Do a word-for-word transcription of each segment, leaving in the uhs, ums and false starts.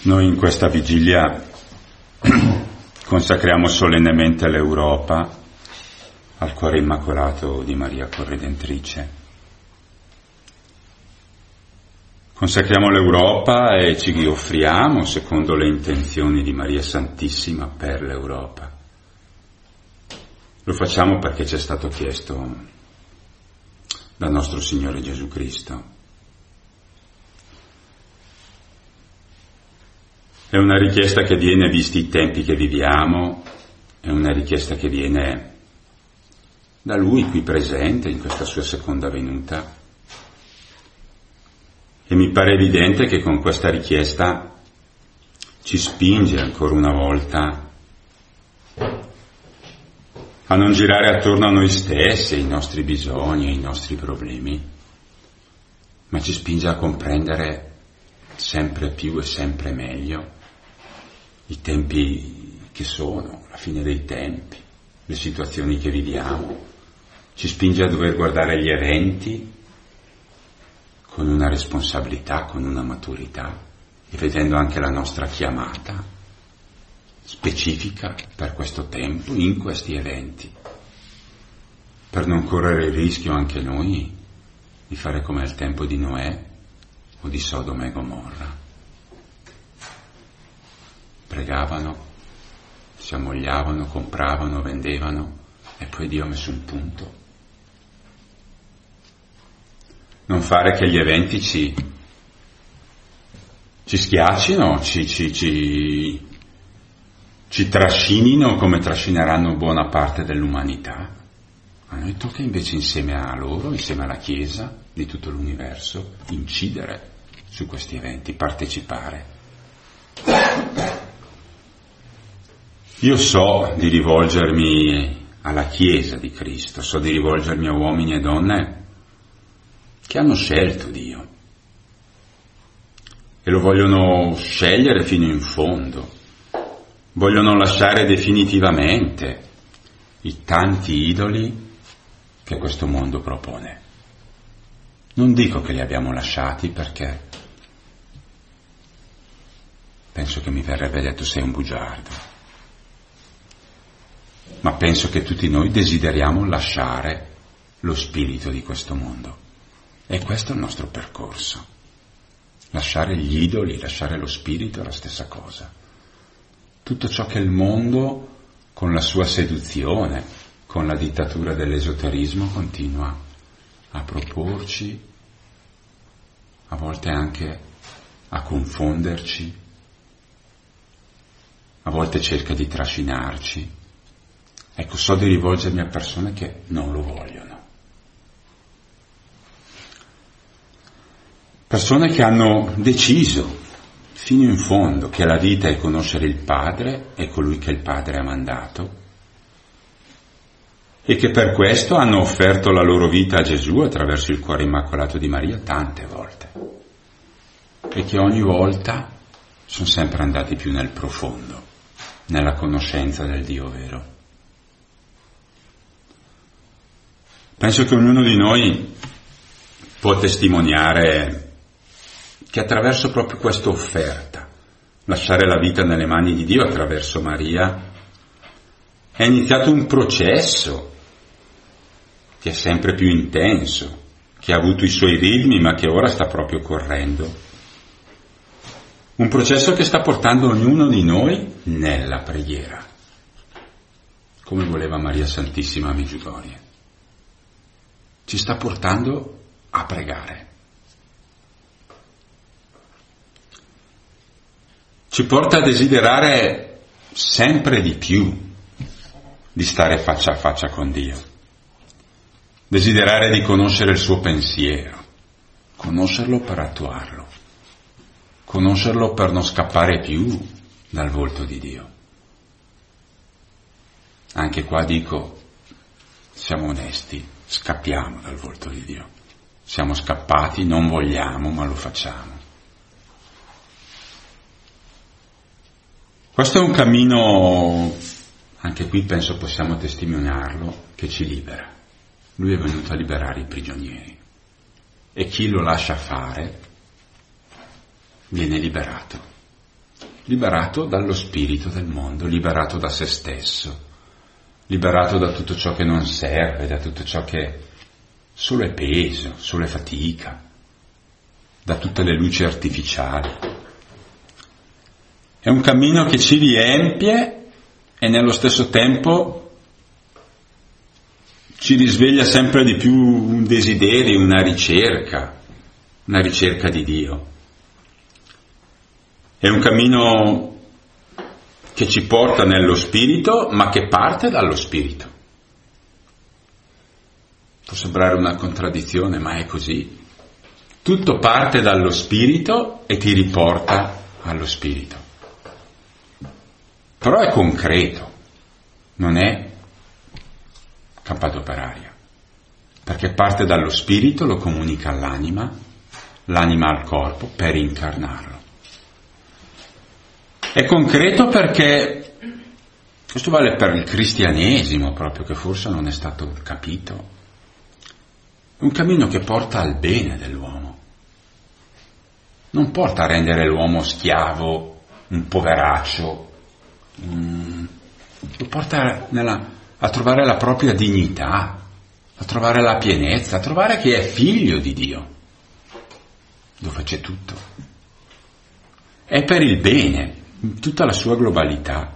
Noi in questa vigilia consacriamo solennemente l'Europa al cuore immacolato di Maria Corredentrice. Consacriamo l'Europa e ci offriamo secondo le intenzioni di Maria Santissima per l'Europa. Lo facciamo perché ci è stato chiesto dal nostro Signore Gesù Cristo. È una richiesta che viene, visti i tempi che viviamo, è una richiesta che viene da Lui qui presente in questa sua seconda venuta. E mi pare evidente che con questa richiesta ci spinge ancora una volta a non girare attorno a noi stessi, ai nostri bisogni, ai nostri problemi, ma ci spinge a comprendere sempre più e sempre meglio i tempi che sono, la fine dei tempi, le situazioni che viviamo, ci spinge a dover guardare gli eventi con una responsabilità, con una maturità, e vedendo anche la nostra chiamata specifica per questo tempo, in questi eventi, per non correre il rischio anche noi di fare come al tempo di Noè o di Sodoma e Gomorra. Pregavano, si ammogliavano, compravano, vendevano e poi Dio ha messo un punto. Non fare che gli eventi ci, ci schiaccino, ci, ci, ci, ci trascinino come trascineranno buona parte dell'umanità. A noi tocca invece insieme a loro, insieme alla Chiesa di tutto l'universo, incidere su questi eventi, partecipare. Io so di rivolgermi alla Chiesa di Cristo, so di rivolgermi a uomini e donne che hanno scelto Dio e lo vogliono scegliere fino in fondo, vogliono lasciare definitivamente i tanti idoli che questo mondo propone. Non dico che li abbiamo lasciati, perché penso che mi verrebbe detto sei un bugiardo, ma penso che tutti noi desideriamo lasciare lo spirito di questo mondo. E questo è il nostro percorso. Lasciare gli idoli, lasciare lo spirito è la stessa cosa. Tutto ciò che il mondo, con la sua seduzione, con la dittatura dell'esoterismo, continua a proporci, a volte anche a confonderci, a volte cerca di trascinarci. Ecco, so di rivolgermi a persone che non lo vogliono. Persone che hanno deciso fino in fondo che la vita è conoscere il Padre e colui che il Padre ha mandato, e che per questo hanno offerto la loro vita a Gesù attraverso il cuore immacolato di Maria tante volte, e che ogni volta sono sempre andati più nel profondo, nella conoscenza del Dio vero. Penso che ognuno di noi può testimoniare che attraverso proprio questa offerta, lasciare la vita nelle mani di Dio attraverso Maria, è iniziato un processo che è sempre più intenso, che ha avuto i suoi ritmi ma che ora sta proprio correndo. Un processo che sta portando ognuno di noi nella preghiera, come voleva Maria Santissima a Medjugorje. Ci sta portando a pregare. Ci porta a desiderare sempre di più di stare faccia a faccia con Dio, desiderare di conoscere il suo pensiero, conoscerlo per attuarlo, conoscerlo per non scappare più dal volto di Dio. Anche qua dico, siamo onesti, scappiamo dal volto di Dio, siamo scappati, non vogliamo, ma lo facciamo. Questo è un cammino, anche qui penso possiamo testimoniarlo, che ci libera. Lui è venuto a liberare i prigionieri e chi lo lascia fare viene liberato. liberato dallo spirito del mondo, liberato da se stesso, liberato da tutto ciò che non serve, da tutto ciò che solo è peso, solo è fatica, da tutte le luci artificiali. È un cammino che ci riempie e nello stesso tempo ci risveglia sempre di più un desiderio, una ricerca, una ricerca di Dio. È un cammino che ci porta nello spirito, ma che parte dallo spirito. Può sembrare una contraddizione, ma è così. Tutto parte dallo spirito e ti riporta allo spirito. Però è concreto, non è campato per aria, perché parte dallo spirito, lo comunica all'anima, l'anima al corpo per incarnarlo. È concreto perché questo vale per il cristianesimo proprio, che forse non è stato capito. È un cammino che porta al bene dell'uomo, non porta a rendere l'uomo schiavo, un poveraccio, mm, lo porta nella, a trovare la propria dignità, a trovare la pienezza, a trovare che è figlio di Dio, dove c'è tutto. È per il bene, in tutta la sua globalità.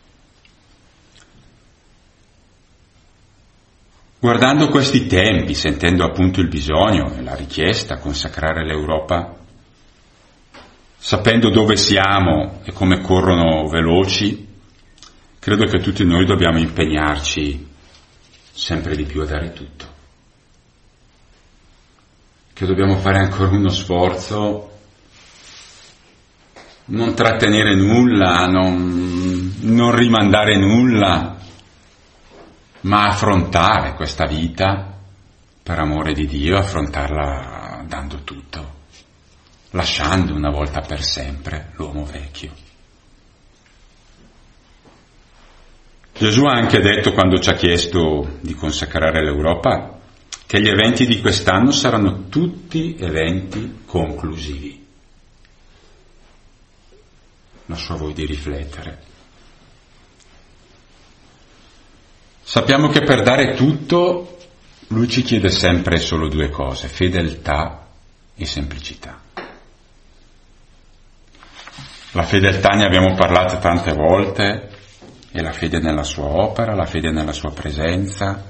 Guardando questi tempi, sentendo appunto il bisogno e la richiesta a consacrare l'Europa, sapendo dove siamo e come corrono veloci, credo che tutti noi dobbiamo impegnarci sempre di più a dare tutto. Che dobbiamo fare ancora uno sforzo, non trattenere nulla, non, non rimandare nulla, ma affrontare questa vita per amore di Dio, affrontarla dando tutto, lasciando una volta per sempre l'uomo vecchio. Gesù ha anche detto, quando ci ha chiesto di consacrare l'Europa, che gli eventi di quest'anno saranno tutti eventi conclusivi. Lascio a voi di riflettere. Sappiamo che per dare tutto lui ci chiede sempre solo due cose: fedeltà e semplicità. La fedeltà ne abbiamo parlato tante volte, è la fede nella sua opera, la fede nella sua presenza,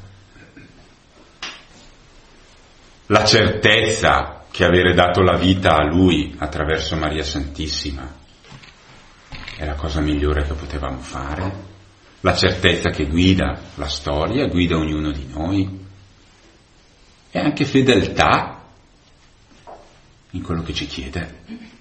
la certezza che avere dato la vita a lui attraverso Maria Santissima è la cosa migliore che potevamo fare, la certezza che guida la storia, guida ognuno di noi, e anche fedeltà in quello che ci chiede,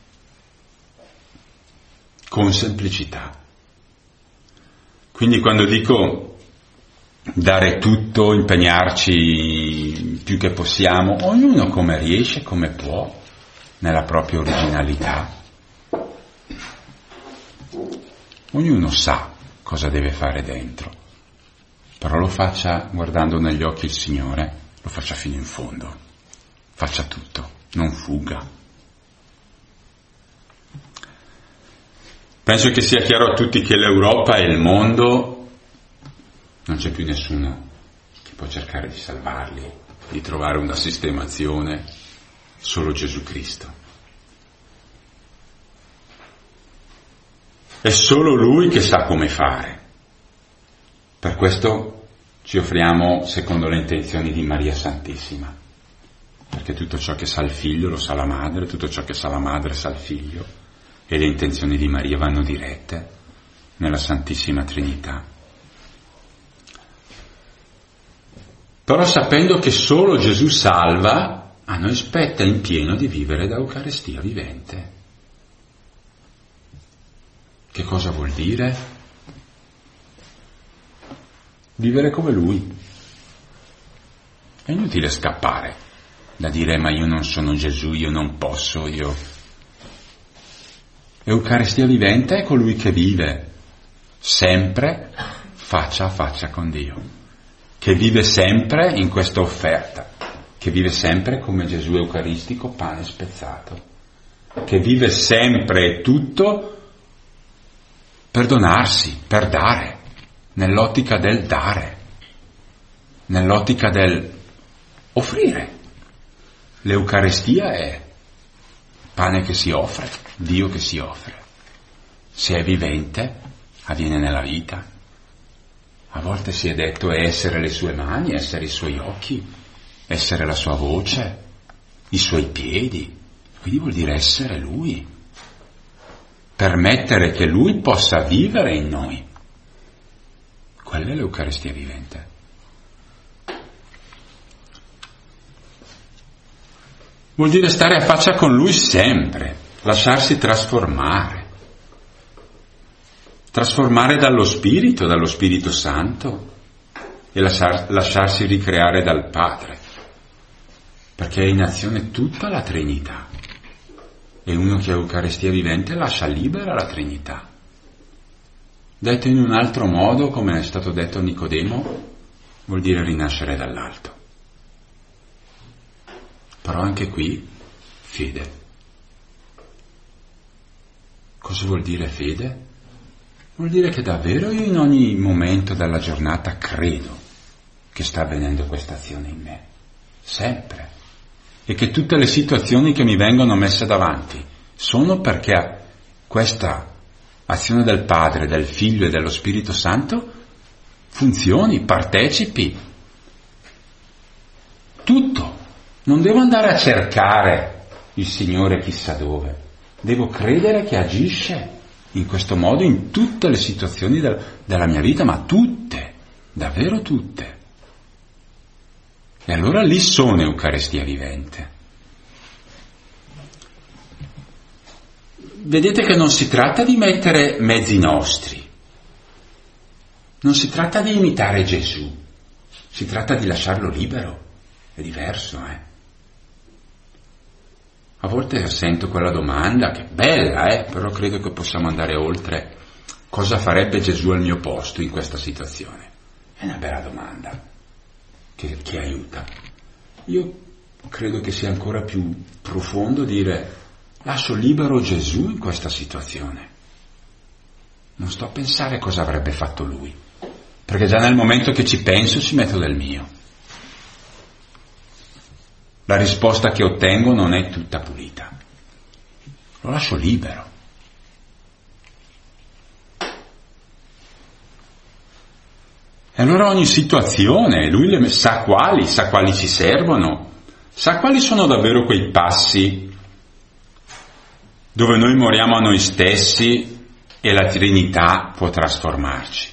con semplicità. Quindi quando dico dare tutto, impegnarci più che possiamo, ognuno come riesce, come può, nella propria originalità, ognuno sa cosa deve fare dentro, però lo faccia guardando negli occhi il Signore, lo faccia fino in fondo, faccia tutto, non fuga. Penso che sia chiaro a tutti che l'Europa e il mondo non c'è più nessuno che può cercare di salvarli, di trovare una sistemazione, solo Gesù Cristo. È solo Lui che sa come fare. Per questo ci offriamo secondo le intenzioni di Maria Santissima, perché tutto ciò che sa il figlio lo sa la madre, tutto ciò che sa la madre sa il figlio, e le intenzioni di Maria vanno dirette nella Santissima Trinità. Però sapendo che solo Gesù salva, a noi spetta in pieno di vivere da Eucaristia vivente. Che cosa vuol dire? Vivere come Lui. È inutile scappare da dire ma io non sono Gesù, io non posso, io... Eucaristia vivente è colui che vive sempre faccia a faccia con Dio, che vive sempre in questa offerta, che vive sempre come Gesù Eucaristico, pane spezzato, che vive sempre tutto per donarsi, per dare, nell'ottica del dare, nell'ottica del offrire. L'Eucaristia è pane che si offre, Dio che si offre. Se è vivente, avviene nella vita. A volte si è detto è essere le sue mani, essere i suoi occhi, essere la sua voce, i suoi piedi. Quindi vuol dire essere Lui. Permettere che Lui possa vivere in noi. Quella è l'Eucaristia vivente. Vuol dire stare a faccia con Lui sempre, lasciarsi trasformare. Trasformare dallo Spirito, dallo Spirito Santo, e lasciar, lasciarsi ricreare dal Padre, perché è in azione tutta la Trinità. E uno che ha Eucaristia vivente lascia libera la Trinità. Detto in un altro modo, come è stato detto a Nicodemo, vuol dire rinascere dall'alto. Però anche qui, fede. Cosa vuol dire fede? Vuol dire che davvero io in ogni momento della giornata credo che sta avvenendo questa azione in me. Sempre. E che tutte le situazioni che mi vengono messe davanti sono perché questa azione del Padre, del Figlio e dello Spirito Santo funzioni, partecipi. Tutto. Non devo andare a cercare il Signore chissà dove. Devo credere che agisce in questo modo in tutte le situazioni del, della mia vita, ma tutte, davvero tutte. E allora lì sono Eucaristia vivente. Vedete che non si tratta di mettere mezzi nostri, non si tratta di imitare Gesù, si tratta di lasciarlo libero. È diverso, eh? A volte sento quella domanda, che è bella, eh? Però credo che possiamo andare oltre. Cosa farebbe Gesù al mio posto in questa situazione? È una bella domanda. Che, che aiuta. Io credo che sia ancora più profondo dire lascio libero Gesù in questa situazione. Non sto a pensare cosa avrebbe fatto Lui, perché già nel momento che ci penso ci metto del mio. La risposta che ottengo non è tutta pulita. Lo lascio libero. E allora ogni situazione, lui le sa quali, sa quali ci servono, sa quali sono davvero quei passi dove noi moriamo a noi stessi e la Trinità può trasformarci.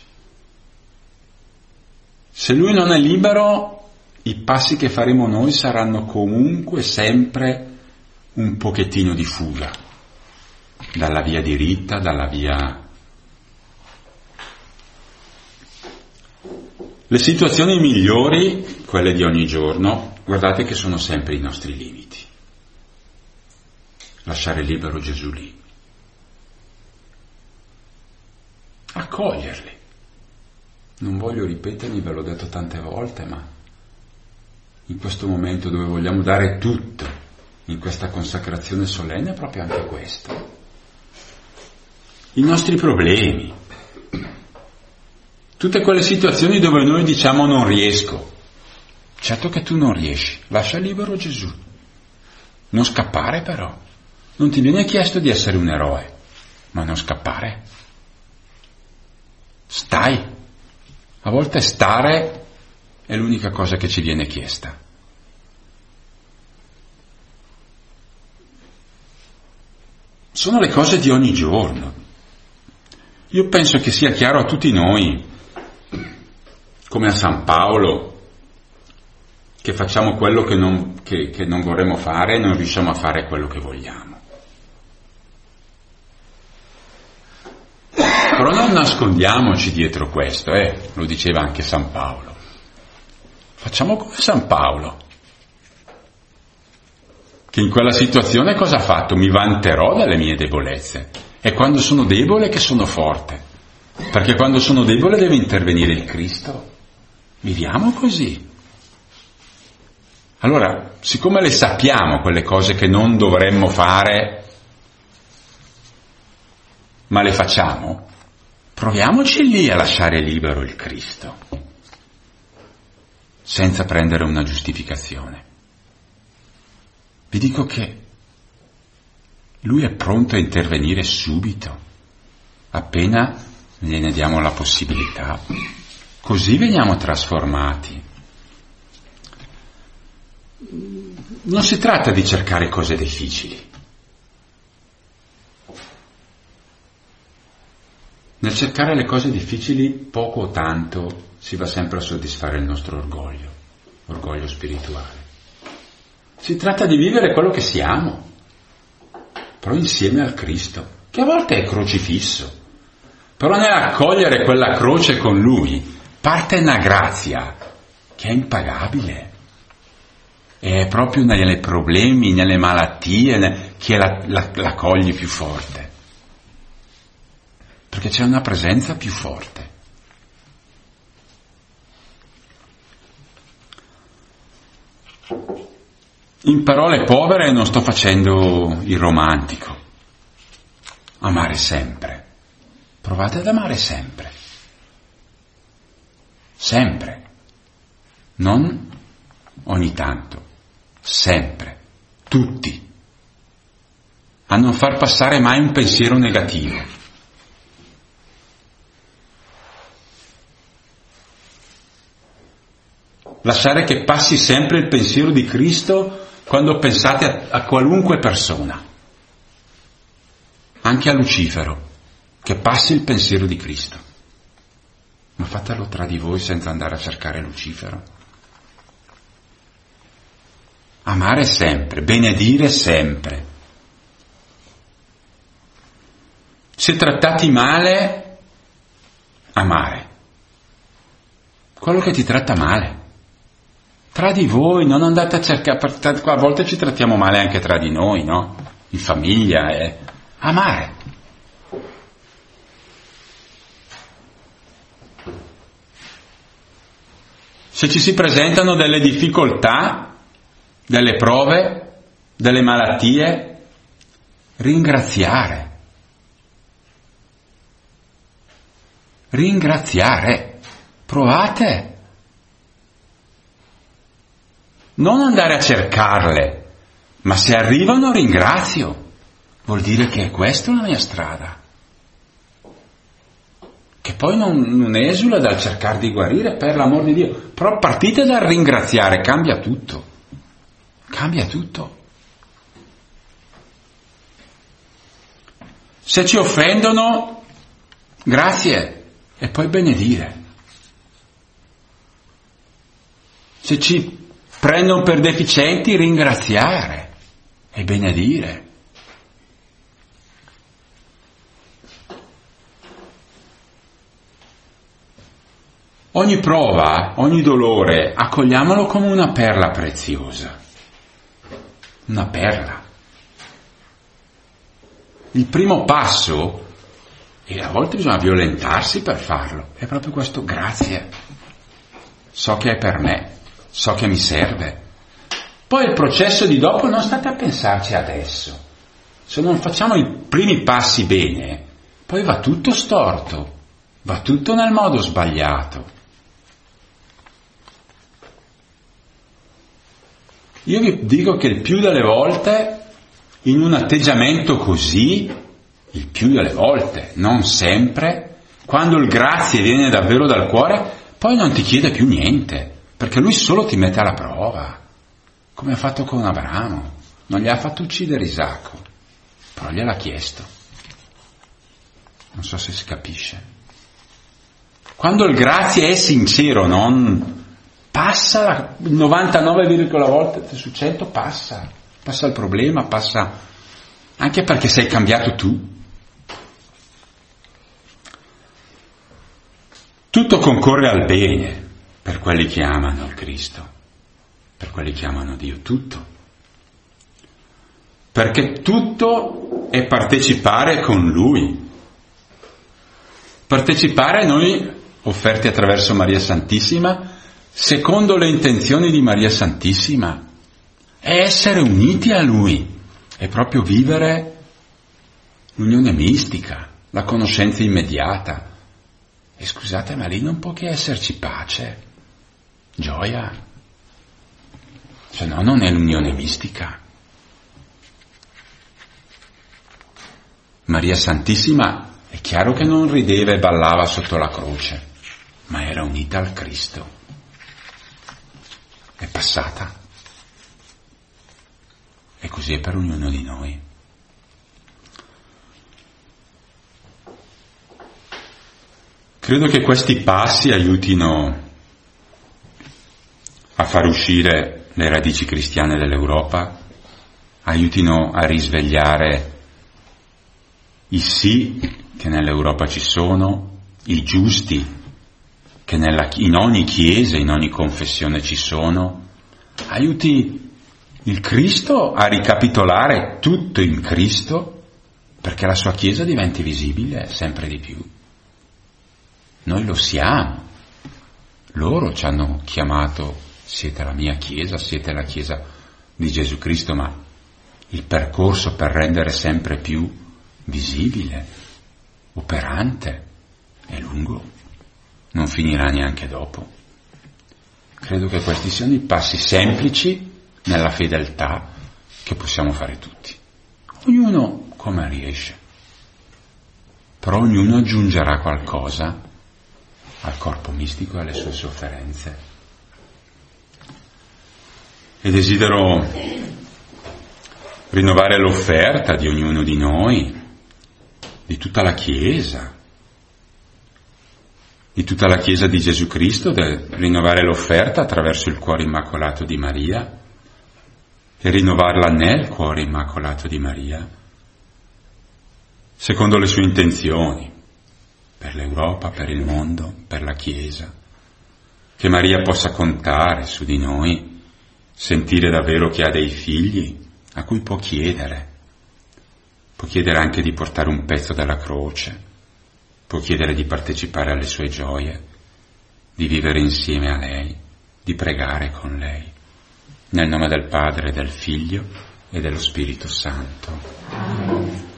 Se lui non è libero, i passi che faremo noi saranno comunque sempre un pochettino di fuga dalla via diritta, dalla via... Le situazioni migliori, quelle di ogni giorno, guardate che sono sempre i nostri limiti. Lasciare libero Gesù lì. Accoglierli. Non voglio ripetermi, ve l'ho detto tante volte, ma in questo momento dove vogliamo dare tutto, in questa consacrazione solenne, è proprio anche questo. I nostri problemi. Tutte quelle situazioni dove noi diciamo non riesco. Certo che tu non riesci, lascia libero Gesù. Non scappare però. Non ti viene chiesto di essere un eroe, ma non scappare. Stai. A volte stare è l'unica cosa che ci viene chiesta. Sono le cose di ogni giorno. Io penso che sia chiaro a tutti noi, come a San Paolo, che facciamo quello che non, che, che non vorremmo fare e non riusciamo a fare quello che vogliamo. Però non nascondiamoci dietro questo, eh? Lo diceva anche San Paolo. Facciamo come San Paolo, che in quella situazione cosa ha fatto? Mi vanterò delle mie debolezze. È quando sono debole che sono forte, perché quando sono debole deve intervenire il Cristo. Viviamo così. Allora, siccome le sappiamo quelle cose che non dovremmo fare, ma le facciamo, Proviamoci lì a lasciare libero il Cristo, senza prendere una giustificazione. Vi dico che Lui è pronto a intervenire subito, appena gliene diamo la possibilità. Così veniamo trasformati. Non si tratta di cercare cose difficili. Nel cercare le cose difficili, poco o tanto, si va sempre a soddisfare il nostro orgoglio, orgoglio spirituale. Si tratta di vivere quello che siamo, però insieme al Cristo, che a volte è crocifisso. Però nell'accogliere quella croce con Lui parte una grazia che è impagabile. È proprio nei problemi, nelle malattie che la, la, la cogli più forte. Perché c'è una presenza più forte. In parole povere non sto facendo il romantico. Amare sempre. Provate ad amare sempre. Sempre. Non ogni tanto. Sempre. Tutti. A non far passare mai un pensiero negativo. Lasciare che passi sempre il pensiero di Cristo quando pensate a, a qualunque persona, anche a Lucifero, che passi il pensiero di Cristo. Ma fatelo tra di voi senza andare a cercare Lucifero. Amare sempre, benedire sempre. Se trattati male, amare. Quello che ti tratta male. Tra di voi, non andate a cercare, a volte ci trattiamo male anche tra di noi, no? In famiglia, eh. Amare. Se ci si presentano delle difficoltà, delle prove, delle malattie, ringraziare. Ringraziare. Provate. Non andare a cercarle, ma se arrivano ringrazio. Vuol dire che è questa la mia strada. Che poi non, non esula dal cercare di guarire, per l'amor di Dio. Però partite dal ringraziare, cambia tutto. Cambia tutto. Se ci offendono, grazie, e poi benedire. Se ci prendono per deficienti, ringraziare e benedire. Ogni prova, ogni dolore, accogliamolo come una perla preziosa. Una perla. Il primo passo, e a volte bisogna violentarsi per farlo, è proprio questo: grazie. So che è per me. So che mi serve. Poi il processo di dopo non state a pensarci adesso. Se non facciamo i primi passi bene, poi va tutto storto, va tutto nel modo sbagliato. Io vi dico che il più delle volte, in un atteggiamento così, il più delle volte, non sempre, quando il grazie viene davvero dal cuore, poi non ti chiede più niente. Perché lui solo ti mette alla prova, come ha fatto con Abramo. Non gli ha fatto uccidere Isacco, però gliel'ha chiesto. Non so se si capisce. Quando il grazie è sincero, non passa il novantanove virgola volte su cento, passa. Passa il problema, passa anche perché sei cambiato tu. Tutto concorre al bene. Per quelli che amano il Cristo, per quelli che amano Dio, tutto. Perché tutto è partecipare con Lui. Partecipare noi, offerti attraverso Maria Santissima, secondo le intenzioni di Maria Santissima, è essere uniti a Lui, è proprio vivere l'unione mistica, la conoscenza immediata, E scusate, ma lì non può che esserci pace, gioia, se no non è l'unione mistica. Maria Santissima è chiaro che non rideva e ballava sotto la croce, ma era unita al Cristo. È passata. E così è per ognuno di noi. Credo che questi passi aiutino a far uscire le radici cristiane dell'Europa, aiutino a risvegliare i sì che nell'Europa ci sono, i giusti che nella, in ogni chiesa, in ogni confessione ci sono, aiuti il Cristo a ricapitolare tutto in Cristo perché la sua Chiesa diventi visibile sempre di più. Noi lo siamo, loro ci hanno chiamato, siete la mia Chiesa, siete la Chiesa di Gesù Cristo, ma il percorso per rendere sempre più visibile, operante, è lungo, non finirà neanche dopo. Credo che questi siano i passi semplici nella fedeltà che possiamo fare tutti, ognuno come riesce, però ognuno aggiungerà qualcosa al corpo mistico e alle sue sofferenze. E desidero rinnovare l'offerta di ognuno di noi, di tutta la Chiesa, di tutta la Chiesa di Gesù Cristo, di rinnovare l'offerta attraverso il cuore immacolato di Maria e rinnovarla nel cuore immacolato di Maria, secondo le sue intenzioni, per l'Europa, per il mondo, per la Chiesa, che Maria possa contare su di noi, sentire davvero che ha dei figli a cui può chiedere, può chiedere anche di portare un pezzo della croce, può chiedere di partecipare alle sue gioie, di vivere insieme a lei, di pregare con lei, nel nome del Padre, del Figlio e dello Spirito Santo.